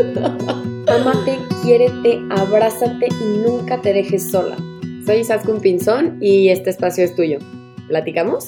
Ámate, quiérete, abrázate y nunca te dejes sola. Soy Izaskun Pinzón y este espacio es tuyo. ¿Platicamos?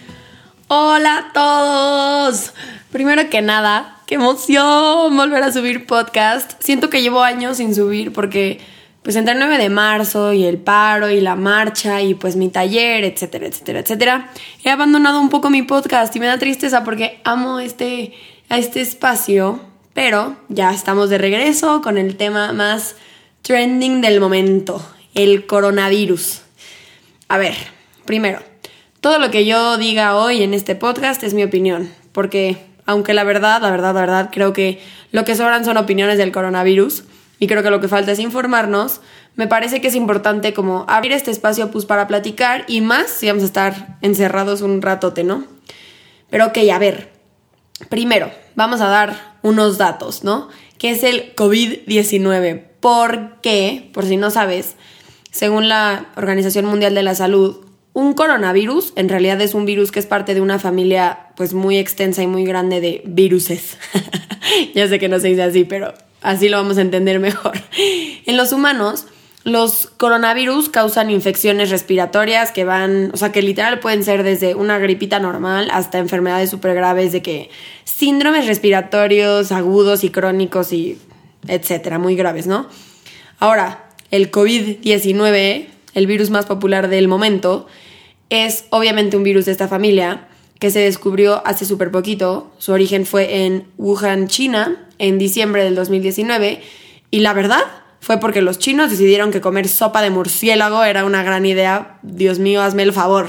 ¡Hola a todos! Primero que nada, ¡qué emoción volver a subir podcast! Siento que llevo años sin subir porque pues entre el 9 de marzo y el paro y la marcha y pues mi taller, etcétera, etcétera, etcétera, he abandonado un poco mi podcast y me da tristeza porque amo a este espacio, pero ya estamos de regreso con el tema más trending del momento, el coronavirus. A ver, primero, todo lo que yo diga hoy en este podcast es mi opinión, porque aunque la verdad, creo que lo que sobran son opiniones del coronavirus y creo que lo que falta es informarnos, me parece que es importante como abrir este espacio pues para platicar y más si vamos a estar encerrados un ratote, ¿no? Pero ok, a ver, primero vamos a dar unos datos, ¿no? ¿Qué es el COVID-19? Porque, por si no sabes, según la Organización Mundial de la Salud, un coronavirus en realidad es un virus que es parte de una familia pues muy extensa y muy grande de viruses. Ya sé que no se dice así, pero así lo vamos a entender mejor. En los humanos, los coronavirus causan infecciones respiratorias que van, o sea, que literal pueden ser desde una gripita normal hasta enfermedades súper graves de que síndromes respiratorios agudos y crónicos y etcétera, muy graves, ¿no? Ahora, el COVID-19, el virus más popular del momento, es obviamente un virus de esta familia que se descubrió hace súper poquito. Su origen fue en Wuhan, China, en diciembre del 2019 y la verdad fue porque los chinos decidieron que comer sopa de murciélago era una gran idea. Dios mío, hazme el favor.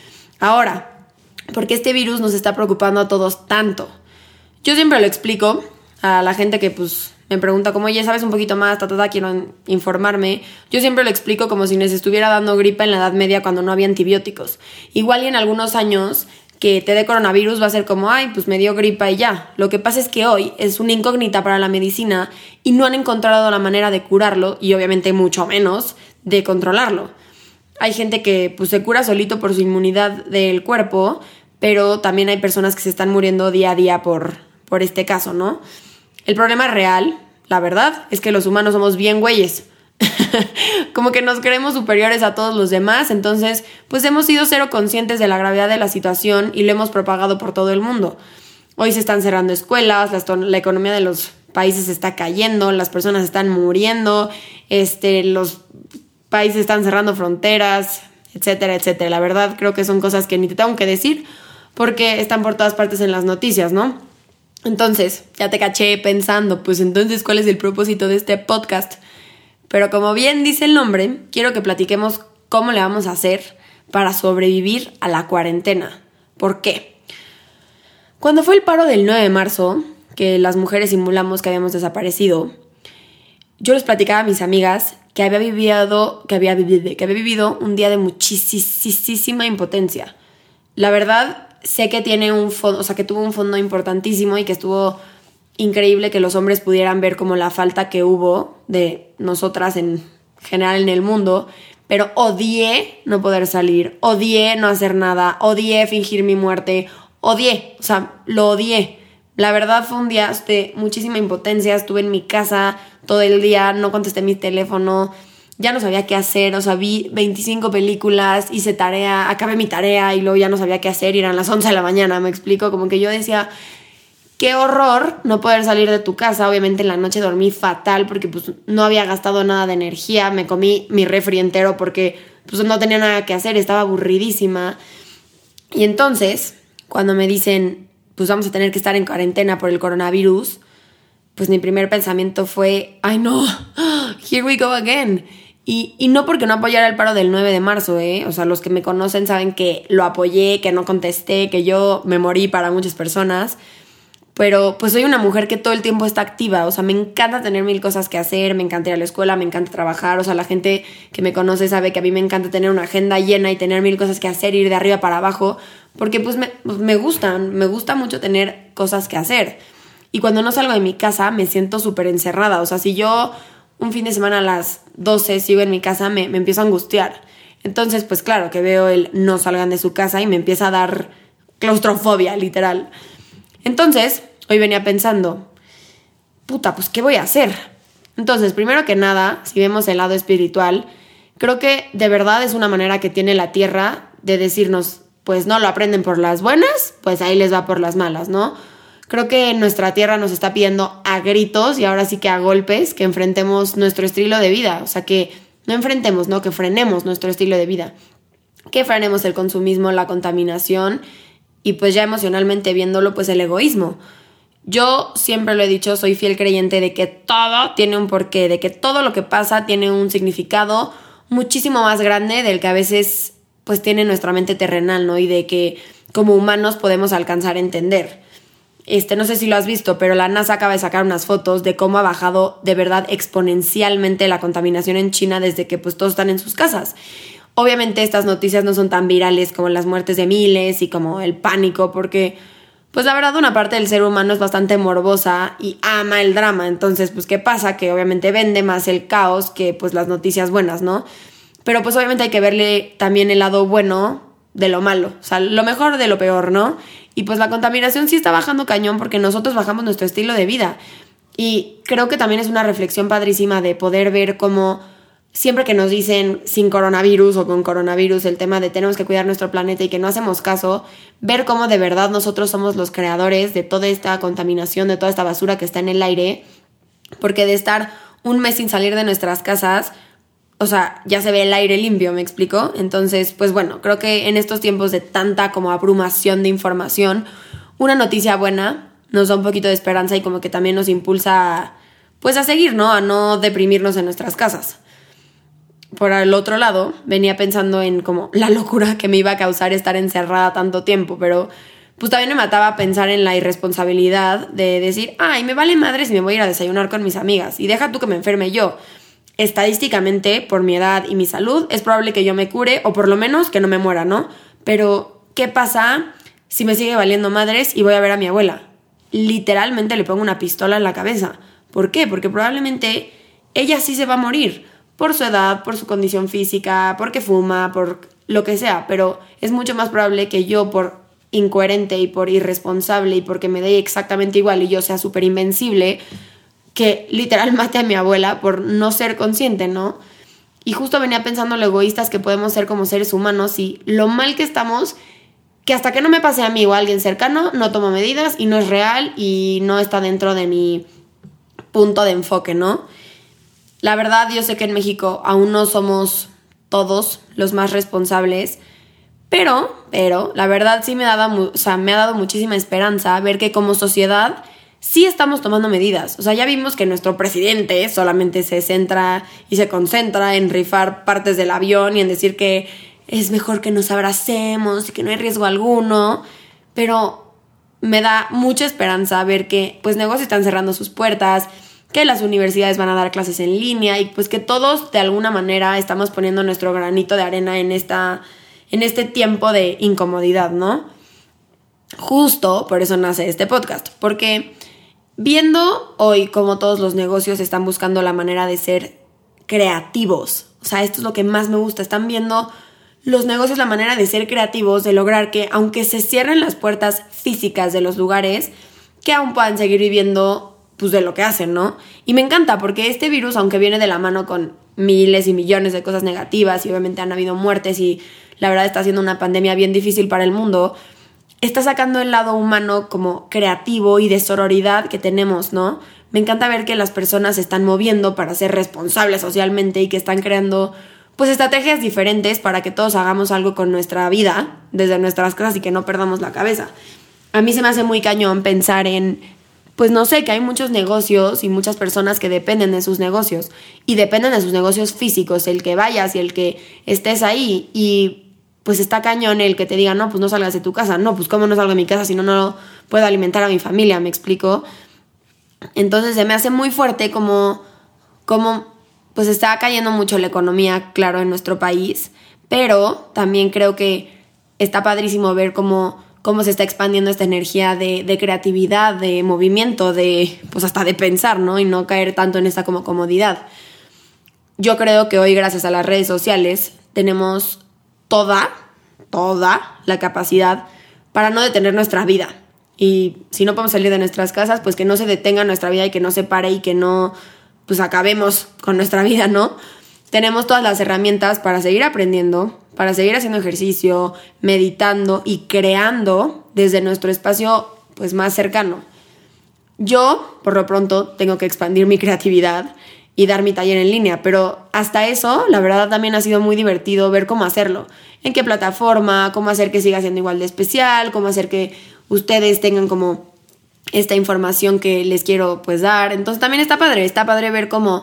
Ahora, ¿por qué este virus nos está preocupando a todos tanto? Yo siempre lo explico a la gente que pues me pregunta como, oye, ¿sabes un poquito más? Quiero informarme. Yo siempre lo explico como si les estuviera dando gripa en la Edad Media cuando no había antibióticos. Igual y en algunos años que te dé coronavirus va a ser como, ay, pues me dio gripa y ya. Lo que pasa es que hoy es una incógnita para la medicina y no han encontrado la manera de curarlo y obviamente mucho menos de controlarlo. Hay gente que pues se cura solito por su inmunidad del cuerpo, pero también hay personas que se están muriendo día a día por este caso, ¿no? El problema real, la verdad, es que los humanos somos bien güeyes. Como que nos creemos superiores a todos los demás, entonces pues hemos sido cero conscientes de la gravedad de la situación y lo hemos propagado por todo el mundo. Hoy se están cerrando escuelas, la economía de los países está cayendo, las personas están muriendo, los países están cerrando fronteras, etcétera, etcétera. La verdad creo que son cosas que ni te tengo que decir porque están por todas partes en las noticias, ¿no? Entonces, ya te caché pensando, pues entonces, ¿cuál es el propósito de este podcast? Pero como bien dice el nombre, quiero que platiquemos cómo le vamos a hacer para sobrevivir a la cuarentena. ¿Por qué? Cuando fue el paro del 9 de marzo, que las mujeres simulamos que habíamos desaparecido, yo les platicaba a mis amigas que había vivido un día de muchísima impotencia. La verdad, sé que tiene un fondo, o sea, que tuvo un fondo importantísimo y que estuvo increíble que los hombres pudieran ver como la falta que hubo de nosotras en general en el mundo, pero odié no poder salir, odié no hacer nada, odié fingir mi muerte, lo odié. La verdad fue un día de muchísima impotencia, estuve en mi casa todo el día, no contesté mi teléfono, ya no sabía qué hacer, o sea, vi 25 películas, hice tarea, acabé mi tarea y luego ya no sabía qué hacer y eran las 11 de la mañana, me explico, como que yo decía, qué horror no poder salir de tu casa. Obviamente en la noche dormí fatal porque pues no había gastado nada de energía, me comí mi refri entero porque pues no tenía nada que hacer, estaba aburridísima. Y entonces, cuando me dicen, pues vamos a tener que estar en cuarentena por el coronavirus, pues mi primer pensamiento fue, ay no, here we go again. Y no porque no apoyara el paro del 9 de marzo, o sea, los que me conocen saben que lo apoyé, que no contesté, que yo me morí para muchas personas. Pero pues soy una mujer que todo el tiempo está activa, o sea, me encanta tener mil cosas que hacer, me encanta ir a la escuela, me encanta trabajar, o sea, la gente que me conoce sabe que a mí me encanta tener una agenda llena y tener mil cosas que hacer, ir de arriba para abajo, porque pues me gusta mucho tener cosas que hacer. Y cuando no salgo de mi casa me siento súper encerrada, o sea, si yo un fin de semana a las 12 sigo en mi casa me empiezo a angustiar. Entonces, pues claro que veo el no salgan de su casa y me empieza a dar claustrofobia, literal. Entonces, hoy venía pensando, puta, pues ¿qué voy a hacer? Entonces, primero que nada, si vemos el lado espiritual, creo que de verdad es una manera que tiene la Tierra de decirnos, pues no lo aprenden por las buenas, pues ahí les va por las malas, ¿no? Creo que nuestra Tierra nos está pidiendo a gritos y ahora sí que a golpes que enfrentemos nuestro estilo de vida. O sea, que no enfrentemos, ¿no? Que frenemos nuestro estilo de vida. Que frenemos el consumismo, la contaminación y pues ya emocionalmente viéndolo, pues el egoísmo. Yo siempre lo he dicho, soy fiel creyente de que todo tiene un porqué, de que todo lo que pasa tiene un significado muchísimo más grande del que a veces pues tiene nuestra mente terrenal, ¿no? Y de que como humanos podemos alcanzar a entender. No sé si lo has visto, pero la NASA acaba de sacar unas fotos de cómo ha bajado de verdad exponencialmente la contaminación en China desde que pues todos están en sus casas. Obviamente estas noticias no son tan virales como las muertes de miles y como el pánico, porque pues la verdad una parte del ser humano es bastante morbosa y ama el drama. Entonces pues ¿qué pasa? Que obviamente vende más el caos que pues las noticias buenas, ¿no? Pero pues obviamente hay que verle también el lado bueno de lo malo, o sea, lo mejor de lo peor, ¿no? Y pues la contaminación sí está bajando cañón porque nosotros bajamos nuestro estilo de vida. Y creo que también es una reflexión padrísima de poder ver cómo siempre que nos dicen sin coronavirus o con coronavirus el tema de tenemos que cuidar nuestro planeta y que no hacemos caso, ver cómo de verdad nosotros somos los creadores de toda esta contaminación, de toda esta basura que está en el aire, porque de estar un mes sin salir de nuestras casas, o sea, ya se ve el aire limpio, ¿me explico? Entonces, pues bueno, creo que en estos tiempos de tanta como abrumación de información, una noticia buena nos da un poquito de esperanza y como que también nos impulsa pues a seguir, ¿no? A no deprimirnos en nuestras casas. Por el otro lado, venía pensando en como la locura que me iba a causar estar encerrada tanto tiempo, pero pues también me mataba pensar en la irresponsabilidad de decir, ay, me vale madre si me voy a ir a desayunar con mis amigas y deja tú que me enferme yo. Estadísticamente, por mi edad y mi salud, es probable que yo me cure o por lo menos que no me muera, ¿no? Pero, ¿qué pasa si me sigue valiendo madres y voy a ver a mi abuela? Literalmente le pongo una pistola en la cabeza. ¿Por qué? Porque probablemente ella sí se va a morir por su edad, por su condición física, porque fuma, por lo que sea, pero es mucho más probable que yo por incoherente y por irresponsable y porque me dé exactamente igual y yo sea súper invencible, que literal mate a mi abuela por no ser consciente, ¿no? Y justo venía pensando lo egoístas que podemos ser como seres humanos y lo mal que estamos, que hasta que no me pase a mí o a alguien cercano, no tomo medidas y no es real y no está dentro de mi punto de enfoque, ¿no? La verdad, yo sé que en México aún no somos todos los más responsables, pero la verdad sí me ha dado muchísima esperanza ver que como sociedad sí estamos tomando medidas. O sea, ya vimos que nuestro presidente solamente se centra y se concentra en rifar partes del avión y en decir que es mejor que nos abracemos y que no hay riesgo alguno, pero me da mucha esperanza ver que pues negocios están cerrando sus puertas, que las universidades van a dar clases en línea y pues que todos de alguna manera estamos poniendo nuestro granito de arena en este tiempo de incomodidad, ¿no? Justo por eso nace este podcast, porque viendo hoy cómo todos los negocios están buscando la manera de ser creativos, o sea, esto es lo que más me gusta, están viendo los negocios la manera de ser creativos, de lograr que aunque se cierren las puertas físicas de los lugares, que aún puedan seguir viviendo pues de lo que hacen, ¿no? Y me encanta porque este virus, aunque viene de la mano con miles y millones de cosas negativas y obviamente han habido muertes y la verdad está siendo una pandemia bien difícil para el mundo, está sacando el lado humano como creativo y de sororidad que tenemos, ¿no? Me encanta ver que las personas se están moviendo para ser responsables socialmente y que están creando pues estrategias diferentes para que todos hagamos algo con nuestra vida desde nuestras casas y que no perdamos la cabeza. A mí se me hace muy cañón pensar en, pues no sé, que hay muchos negocios y muchas personas que dependen de sus negocios y dependen de sus negocios físicos, el que vayas y el que estés ahí y pues está cañón el que te diga, no, pues no salgas de tu casa. No, pues cómo no salgo de mi casa si no puedo alimentar a mi familia, ¿me explico? Entonces se me hace muy fuerte como pues está cayendo mucho la economía, claro, en nuestro país, pero también creo que está padrísimo ver cómo se está expandiendo esta energía de creatividad, de movimiento, de pues hasta de pensar, ¿no? Y no caer tanto en esta como comodidad. Yo creo que hoy, gracias a las redes sociales, tenemos toda la capacidad para no detener nuestra vida. Y si no podemos salir de nuestras casas, pues que no se detenga nuestra vida y que no se pare y que no, pues acabemos con nuestra vida, ¿no? Tenemos todas las herramientas para seguir aprendiendo, para seguir haciendo ejercicio, meditando y creando desde nuestro espacio, pues, más cercano. Yo, por lo pronto, tengo que expandir mi creatividad y dar mi taller en línea, pero hasta eso, la verdad, también ha sido muy divertido ver cómo hacerlo, en qué plataforma, cómo hacer que siga siendo igual de especial, cómo hacer que ustedes tengan como esta información que les quiero pues dar. Entonces también está padre ver cómo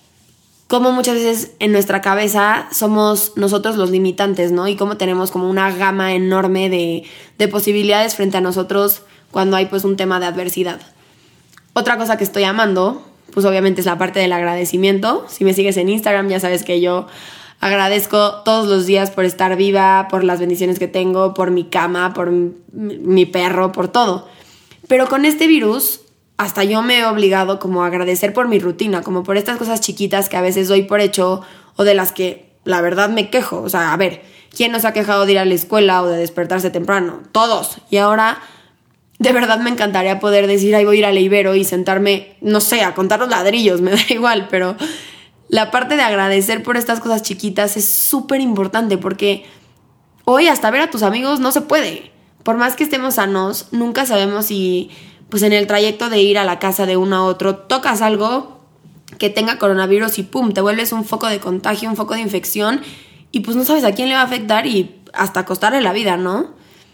muchas veces en nuestra cabeza somos nosotros los limitantes, ¿no? Y cómo tenemos como una gama enorme de posibilidades frente a nosotros cuando hay pues un tema de adversidad. Otra cosa que estoy amando, pues obviamente es la parte del agradecimiento. Si me sigues en Instagram ya sabes que yo agradezco todos los días por estar viva, por las bendiciones que tengo, por mi cama, por mi perro, por todo. Pero con este virus hasta yo me he obligado como a agradecer por mi rutina, como por estas cosas chiquitas que a veces doy por hecho o de las que la verdad me quejo. O sea, a ver, ¿quién nos ha quejado de ir a la escuela o de despertarse temprano? Todos. Y ahora de verdad me encantaría poder decir, ay, voy a ir al Ibero y sentarme, no sé, a contar los ladrillos, me da igual, pero la parte de agradecer por estas cosas chiquitas es súper importante porque hoy hasta ver a tus amigos no se puede. Por más que estemos sanos, nunca sabemos si pues en el trayecto de ir a la casa de uno a otro tocas algo que tenga coronavirus y pum, te vuelves un foco de contagio, un foco de infección y pues no sabes a quién le va a afectar y hasta costarle la vida, ¿no?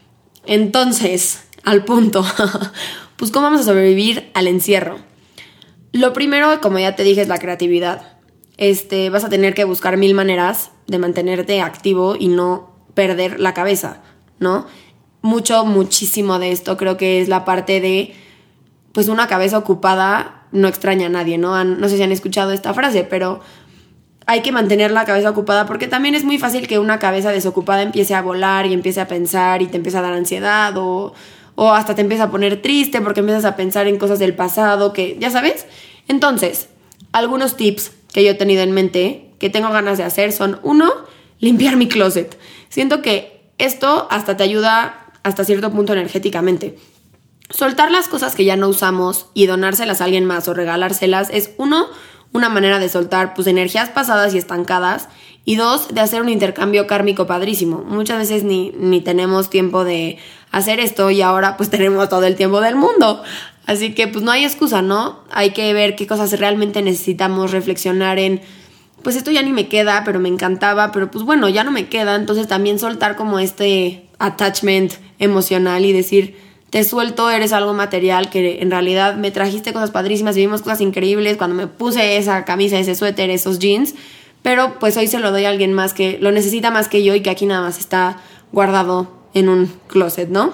Entonces, al punto, pues ¿cómo vamos a sobrevivir al encierro? Lo primero, como ya te dije, es la creatividad. Vas a tener que buscar 1000 maneras de mantenerte activo y no perder la cabeza, ¿no? Muchísimo de esto creo que es la parte de, pues una cabeza ocupada no extraña a nadie, ¿no? No sé si han escuchado esta frase, pero hay que mantener la cabeza ocupada porque también es muy fácil que una cabeza desocupada empiece a volar y empiece a pensar y te empieza a dar ansiedad o hasta te empieza a poner triste porque empiezas a pensar en cosas del pasado que, ya sabes. Entonces, algunos tips que yo he tenido en mente que tengo ganas de hacer son, 1, limpiar mi closet. Siento que esto hasta te ayuda hasta cierto punto energéticamente. Soltar las cosas que ya no usamos y donárselas a alguien más o regalárselas es, 1, una manera de soltar pues energías pasadas y estancadas y 2, de hacer un intercambio kármico padrísimo. Muchas veces ni tenemos tiempo de hacer esto y ahora pues tenemos todo el tiempo del mundo. Así que pues no hay excusa, ¿no? Hay que ver qué cosas realmente necesitamos, reflexionar en, pues esto ya ni me queda, pero me encantaba, pero pues bueno, ya no me queda. Entonces también soltar como este attachment emocional y decir, te suelto, eres algo material que en realidad me trajiste cosas padrísimas, vivimos cosas increíbles cuando me puse esa camisa, ese suéter, esos jeans, pero pues hoy se lo doy a alguien más que lo necesita más que yo y que aquí nada más está guardado en un closet, ¿no?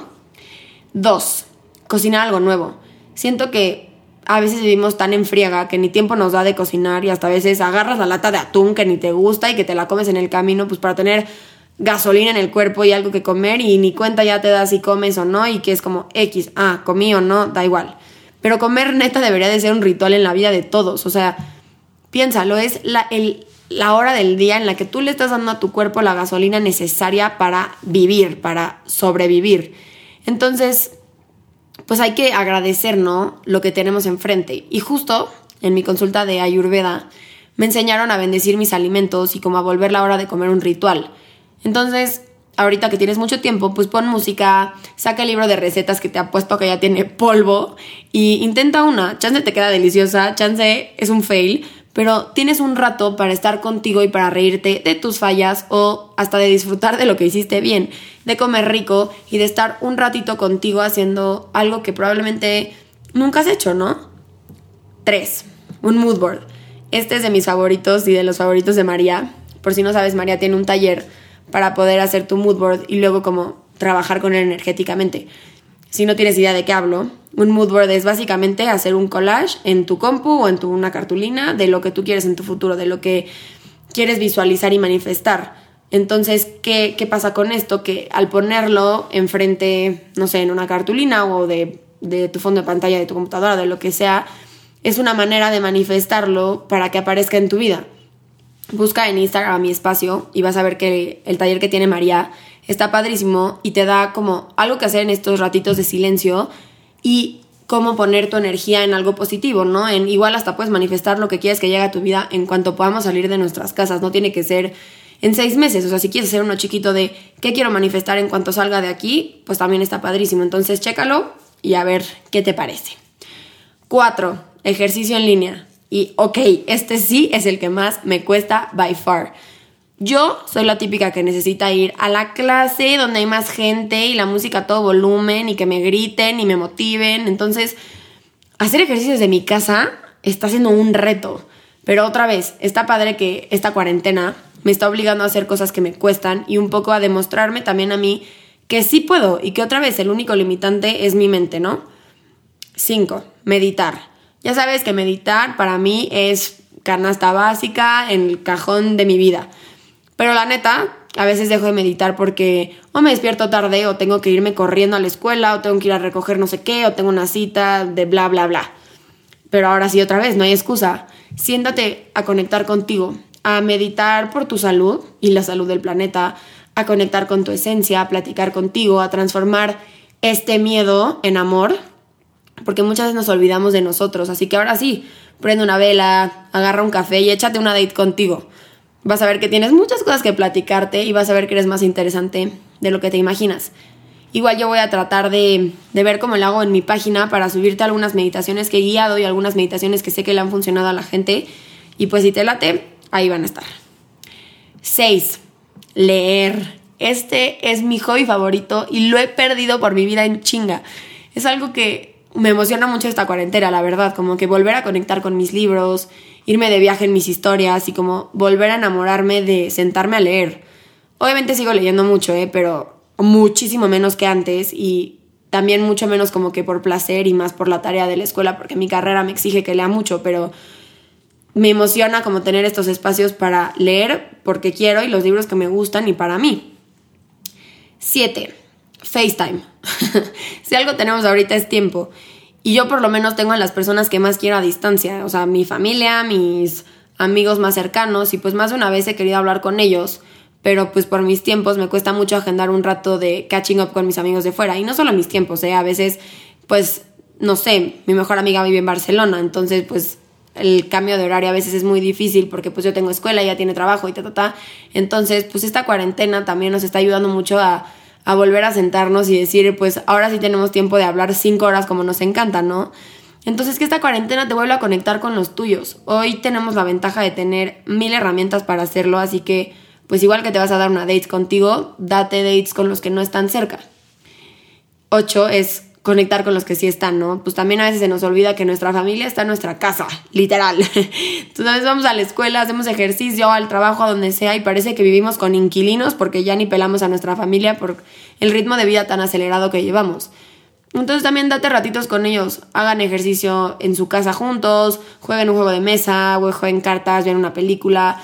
2, cocinar algo nuevo. Siento que a veces vivimos tan en friega que ni tiempo nos da de cocinar y hasta a veces agarras la lata de atún que ni te gusta y que te la comes en el camino pues para tener gasolina en el cuerpo y algo que comer y ni cuenta ya te das si comes o no y que es como X, comí o no, da igual. Pero comer neta debería de ser un ritual en la vida de todos, o sea, piénsalo, es la hora del día en la que tú le estás dando a tu cuerpo la gasolina necesaria para vivir, para sobrevivir. Entonces, pues hay que agradecer, ¿no?, lo que tenemos enfrente. Y justo en mi consulta de Ayurveda me enseñaron a bendecir mis alimentos y como a volver la hora de comer un ritual. Entonces, ahorita que tienes mucho tiempo, pues pon música, saca el libro de recetas que te apuesto que ya tiene polvo y intenta una. Chance te queda deliciosa, chance es un fail, pero tienes un rato para estar contigo y para reírte de tus fallas o hasta de disfrutar de lo que hiciste bien, de comer rico y de estar un ratito contigo haciendo algo que probablemente nunca has hecho, ¿no? 3, un mood board. Este es de mis favoritos y de los favoritos de María. Por si no sabes, María tiene un taller para poder hacer tu mood board y luego como trabajar con él energéticamente. Si no tienes idea de qué hablo, un mood board es básicamente hacer un collage en tu compu o en una cartulina de lo que tú quieres en tu futuro, de lo que quieres visualizar y manifestar. Entonces, ¿qué pasa con esto? Que al ponerlo enfrente, no sé, en una cartulina o de tu fondo de pantalla de tu computadora, de lo que sea, es una manera de manifestarlo para que aparezca en tu vida. Busca en Instagram mi espacio y vas a ver que el taller que tiene María está padrísimo y te da como algo que hacer en estos ratitos de silencio y cómo poner tu energía en algo positivo, ¿no? Igual hasta puedes manifestar lo que quieres que llegue a tu vida en cuanto podamos salir de nuestras casas. No tiene que ser en 6 meses. O sea, si quieres hacer uno chiquito de qué quiero manifestar en cuanto salga de aquí, pues también está padrísimo. Entonces, chécalo y a ver qué te parece. 4, ejercicio en línea. Y ok, este sí es el que más me cuesta by far. Yo soy la típica que necesita ir a la clase donde hay más gente y la música a todo volumen y que me griten y me motiven. Entonces, hacer ejercicios de mi casa está siendo un reto. Pero otra vez, está padre que esta cuarentena me está obligando a hacer cosas que me cuestan y un poco a demostrarme también a mí que sí puedo y que otra vez el único limitante es mi mente, ¿no? 5, meditar. Ya sabes que meditar para mí es canasta básica en el cajón de mi vida. Pero la neta, a veces dejo de meditar porque o me despierto tarde o tengo que irme corriendo a la escuela o tengo que ir a recoger no sé qué o tengo una cita de bla, bla, bla. Pero ahora sí, otra vez, no hay excusa. Siéntate a conectar contigo, a meditar por tu salud y la salud del planeta, a conectar con tu esencia, a platicar contigo, a transformar este miedo en amor, porque muchas veces nos olvidamos de nosotros. Así que ahora sí, prende una vela, agarra un café y échate una date contigo. Vas a ver que tienes muchas cosas que platicarte y vas a ver que eres más interesante de lo que te imaginas. Igual yo voy a tratar de ver cómo lo hago en mi página para subirte algunas meditaciones que he guiado y algunas meditaciones que sé que le han funcionado a la gente. Y pues si te late, ahí van a estar. 6, leer. Este es mi hobby favorito y lo he perdido por mi vida en chinga. Es algo que me emociona mucho esta cuarentena, la verdad. Como que volver a conectar con mis libros, irme de viaje en mis historias y como volver a enamorarme de sentarme a leer. Obviamente sigo leyendo mucho, pero muchísimo menos que antes y también mucho menos como que por placer y más por la tarea de la escuela porque mi carrera me exige que lea mucho, pero me emociona como tener estos espacios para leer porque quiero y los libros que me gustan y para mí. 7, FaceTime. Si algo tenemos ahorita es tiempo. Y yo por lo menos tengo a las personas que más quiero a distancia. O sea, mi familia, mis amigos más cercanos. Y pues más de una vez he querido hablar con ellos. Pero pues por mis tiempos me cuesta mucho agendar un rato de catching up con mis amigos de fuera. Y no solo mis tiempos, a veces pues, no sé, mi mejor amiga vive en Barcelona. Entonces pues el cambio de horario a veces es muy difícil porque pues yo tengo escuela, ella tiene trabajo y Entonces pues esta cuarentena también nos está ayudando mucho a volver a sentarnos y decir, pues ahora sí tenemos tiempo de hablar 5 horas como nos encanta, ¿no? Entonces que esta cuarentena te vuelva a conectar con los tuyos. Hoy tenemos la ventaja de tener 1000 herramientas para hacerlo, así que pues igual que te vas a dar una date contigo, date dates con los que no están cerca. 8 es conectar con los que sí están, ¿no? Pues también a veces se nos olvida que nuestra familia está en nuestra casa, literal. Entonces vamos a la escuela, hacemos ejercicio, al trabajo, a donde sea, y parece que vivimos con inquilinos porque ya ni pelamos a nuestra familia por el ritmo de vida tan acelerado que llevamos. Entonces también date ratitos con ellos, hagan ejercicio en su casa juntos, jueguen un juego de mesa, o jueguen cartas, vean una película.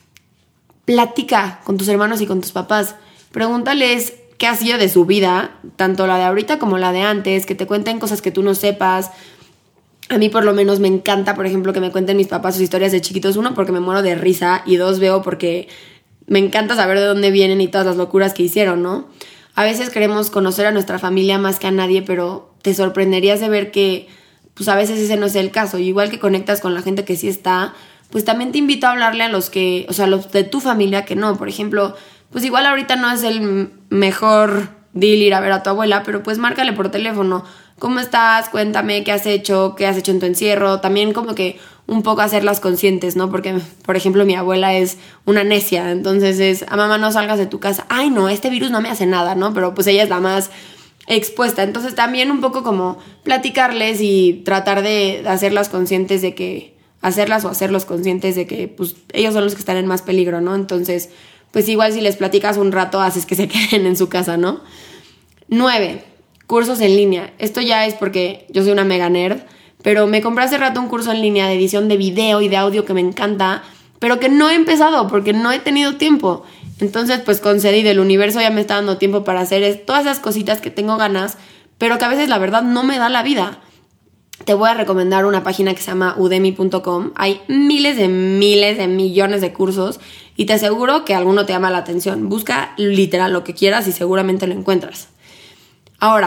Platica con tus hermanos y con tus papás, pregúntales qué ha sido de su vida, tanto la de ahorita como la de antes, que te cuenten cosas que tú no sepas. A mí por lo menos me encanta, por ejemplo, que me cuenten mis papás sus historias de chiquitos. 1, porque me muero de risa, y 2, veo porque me encanta saber de dónde vienen y todas las locuras que hicieron, ¿no? A veces queremos conocer a nuestra familia más que a nadie, pero te sorprenderías de ver que pues a veces ese no es el caso. Y igual que conectas con la gente que sí está, pues también te invito a hablarle a los que, o sea, los de tu familia que no. Por ejemplo, pues igual ahorita no es el mejor deal ir a ver a tu abuela, pero pues márcale por teléfono. ¿Cómo estás? Cuéntame qué has hecho en tu encierro. También como que un poco hacerlas conscientes, ¿no? Porque, por ejemplo, mi abuela es una necia, entonces es, a mamá no salgas de tu casa. Ay, no, este virus no me hace nada, ¿no? Pero pues ella es la más expuesta. Entonces también un poco como platicarles y tratar de hacerlas conscientes de que, hacerlos conscientes de que pues ellos son los que están en más peligro, ¿no? Entonces pues igual si les platicas un rato, haces que se queden en su casa, ¿no? 9, cursos en línea. Esto ya es porque yo soy una mega nerd, pero me compré hace rato un curso en línea de edición de video y de audio que me encanta, pero que no he empezado porque no he tenido tiempo. Entonces, pues concedí, del universo ya me está dando tiempo para hacer todas esas cositas que tengo ganas, pero que a veces la verdad no me da la vida. Te voy a recomendar una página que se llama udemy.com. Hay miles de millones de cursos y te aseguro que alguno te llama la atención. Busca literal lo que quieras y seguramente lo encuentras. Ahora,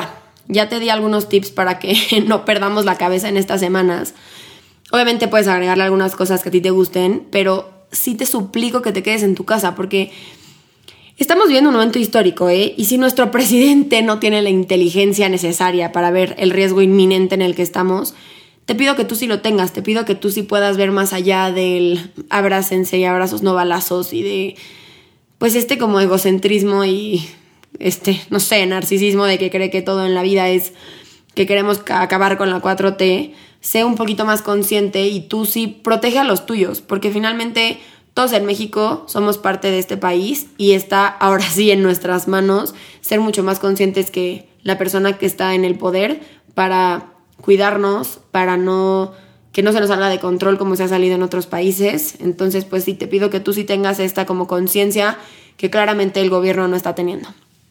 Ya te di algunos tips para que no perdamos la cabeza en estas semanas. Obviamente puedes agregarle algunas cosas que a ti te gusten, pero sí te suplico que te quedes en tu casa porque estamos viviendo un momento histórico, ¿eh? Y si nuestro presidente no tiene la inteligencia necesaria para ver el riesgo inminente en el que estamos, te pido que tú sí lo tengas, te pido que tú sí puedas ver más allá del abrácense y abrazos no balazos y de, pues como egocentrismo y no sé, narcisismo de que cree que todo en la vida es que queremos acabar con la 4T. Sé un poquito más consciente y tú sí protege a los tuyos, porque finalmente todos en México somos parte de este país y está ahora sí en nuestras manos ser mucho más conscientes que la persona que está en el poder para cuidarnos, para que no se nos salga de control como se ha salido en otros países. Entonces, pues sí, te pido que tú sí tengas esta como conciencia que claramente el gobierno no está teniendo.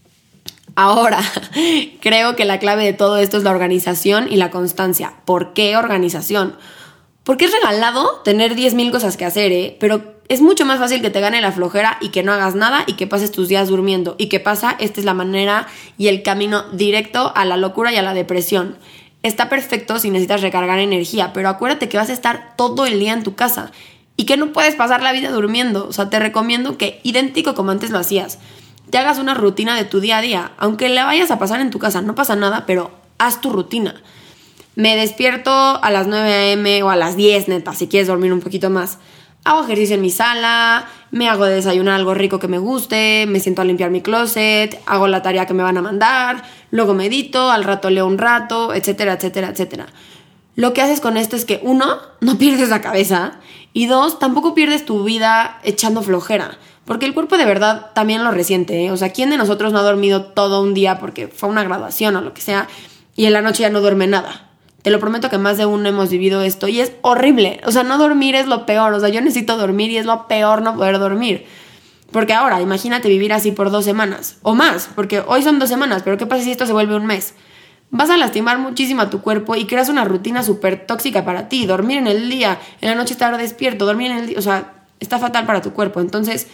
Ahora, creo que la clave de todo esto es la organización y la constancia. ¿Por qué organización? Porque es regalado tener 10,000 cosas que hacer, pero es mucho más fácil que te gane la flojera y que no hagas nada y que pases tus días durmiendo. ¿Y qué pasa? Esta es la manera y el camino directo a la locura y a la depresión. Está perfecto si necesitas recargar energía, pero acuérdate que vas a estar todo el día en tu casa y que no puedes pasar la vida durmiendo. O sea, te recomiendo que, idéntico como antes lo hacías, te hagas una rutina de tu día a día. Aunque la vayas a pasar en tu casa, no pasa nada, pero haz tu rutina. Me despierto a las 9 a.m. o a las 10, neta, si quieres dormir un poquito más. Hago ejercicio en mi sala, me hago de desayunar algo rico que me guste, me siento a limpiar mi closet, hago la tarea que me van a mandar, luego medito, al rato leo un rato, etcétera, etcétera, etcétera. Lo que haces con esto es que, 1, no pierdes la cabeza y 2, tampoco pierdes tu vida echando flojera. Porque el cuerpo de verdad también lo resiente, ¿eh? O sea, ¿quién de nosotros no ha dormido todo un día porque fue una graduación o lo que sea y en la noche ya no duerme nada? Te lo prometo que más de uno hemos vivido esto y es horrible. O sea, no dormir es lo peor. O sea, yo necesito dormir y es lo peor no poder dormir. Porque ahora, imagínate vivir así por 2 semanas o más, porque hoy son 2 semanas, pero ¿qué pasa si esto se vuelve un mes? Vas a lastimar muchísimo a tu cuerpo y creas una rutina súper tóxica para ti. Dormir en el día, en la noche estar despierto, dormir en el día, o sea, está fatal para tu cuerpo. Entonces,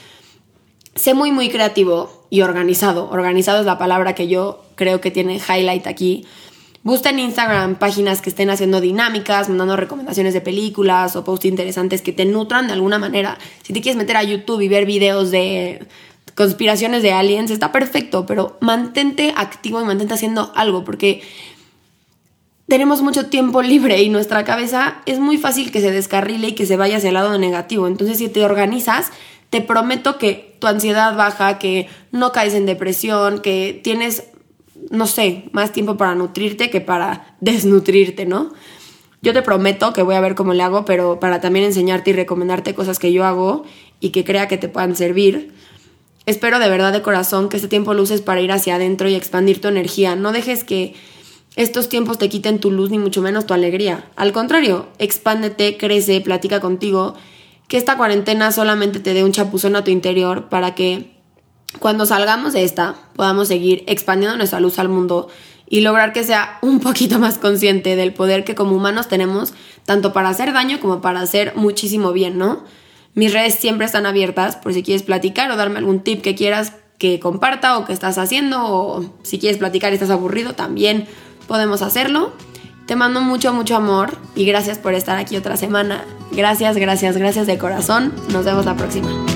sé muy, muy creativo y organizado. Organizado es la palabra que yo creo que tiene highlight aquí. Busca en Instagram páginas que estén haciendo dinámicas, mandando recomendaciones de películas o posts interesantes que te nutran de alguna manera. Si te quieres meter a YouTube y ver videos de conspiraciones de aliens, está perfecto, pero mantente activo y mantente haciendo algo porque tenemos mucho tiempo libre y nuestra cabeza es muy fácil que se descarrile y que se vaya hacia el lado negativo. Entonces, si te organizas, te prometo que tu ansiedad baja, que no caes en depresión, que tienes, no sé, más tiempo para nutrirte que para desnutrirte, ¿no? Yo te prometo que voy a ver cómo le hago, pero para también enseñarte y recomendarte cosas que yo hago y que crea que te puedan servir. Espero de verdad de corazón que este tiempo lo uses para ir hacia adentro y expandir tu energía. No dejes que estos tiempos te quiten tu luz ni mucho menos tu alegría. Al contrario, expándete, crece, platica contigo. Que esta cuarentena solamente te dé un chapuzón a tu interior para que cuando salgamos de esta podamos seguir expandiendo nuestra luz al mundo y lograr que sea un poquito más consciente del poder que como humanos tenemos tanto para hacer daño como para hacer muchísimo bien, ¿no? Mis redes siempre están abiertas por si quieres platicar o darme algún tip que quieras que comparta o que estás haciendo, o si quieres platicar y estás aburrido también podemos hacerlo. Te mando mucho, mucho amor y gracias por estar aquí otra semana. Gracias, gracias, gracias de corazón. Nos vemos la próxima.